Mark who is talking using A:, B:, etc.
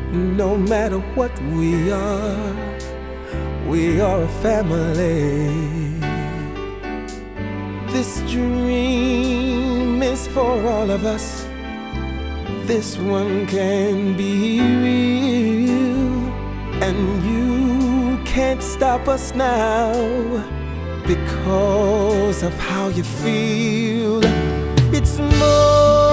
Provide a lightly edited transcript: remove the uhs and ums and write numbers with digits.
A: No matter what we are a family. This dream is for all of us. This one can be real, and you can't stop us now because of how you feel. It's more